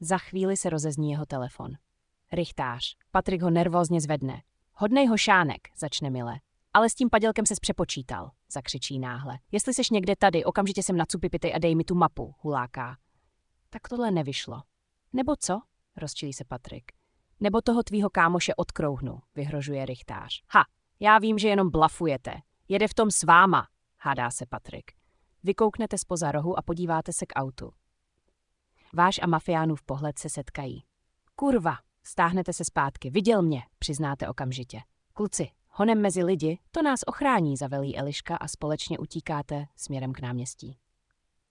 Za chvíli se rozezní jeho telefon. Rychtář. Patrik ho nervózně zvedne. Hodnej hošánek, začne Mile. Ale s tím padělkem ses přepočítal, zakřičí náhle. Jestli seš někde tady, okamžitě sem na cupipitej a dej mi tu mapu, huláká. Tak tohle nevyšlo. Nebo co? Rozčilí se Patrik. Nebo toho tvýho kámoše odkrouhnu, vyhrožuje rychtář. Ha, já vím, že jenom blafujete. Jede v tom s váma, hádá se Patrik. Vykouknete zpoza rohu a podíváte se k autu. Váš a mafiánův pohled se setkají. Kurva, stáhnete se zpátky, viděl mě, přiznáte okamžitě. Kluci, honem mezi lidi, to nás ochrání, zavelí Eliška a společně utíkáte směrem k náměstí.